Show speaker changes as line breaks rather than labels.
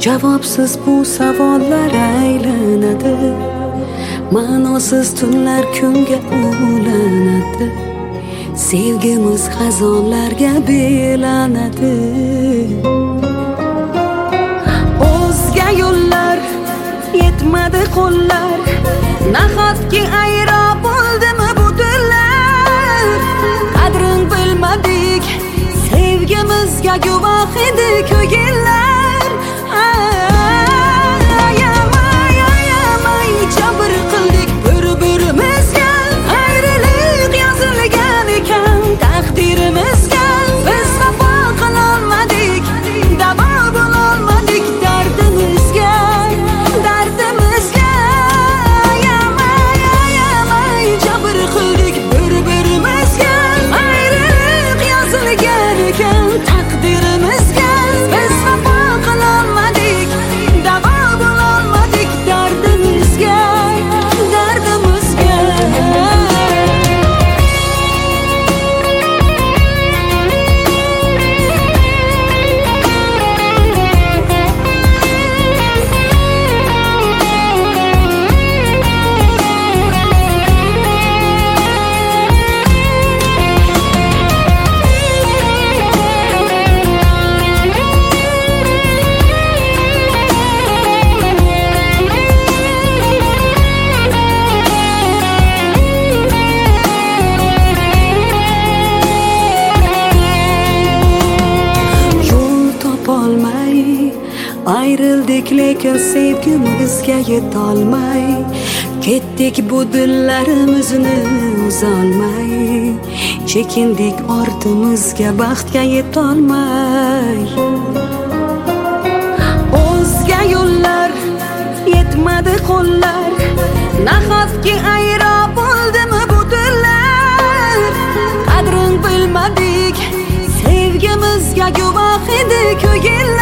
Javobsiz bu savollar aylanadi, ma'nosiz tunlar kunga ulanadi. Sevgimiz xazonlarga belanadi. O'zga yo'llar yetmadi qo'llar, nahotki ayro bo'ldimi bu dillar? Qadrin bilmadik, sevgimizga guvoh edi ko'ngillar. Ayamay jabr qildik bir-birimizga, ayriliq yozilgan ekan taqdirimizga. Biz vafo qilolmadik, davo bo'lolmadik dardimizga. Ayamay jabr qildik bir-birimizga, ayriliq yozilgan ekan taqdirimizga. Biz vafo qilolmadik, davo bo'lolmadik dardimizga. Ayrıldık lekin sevgimizga yetolmay, ketdik bu dillarimizni uzolmay. Chekindik ortimizga baxtga yetolmay. O'zga yo'llar yetmadi qo'llar, nahotki ayro bo'ldimi bu dillar? Qadrin bilmadik, sevgimizga guvoh edi ko'ngillar.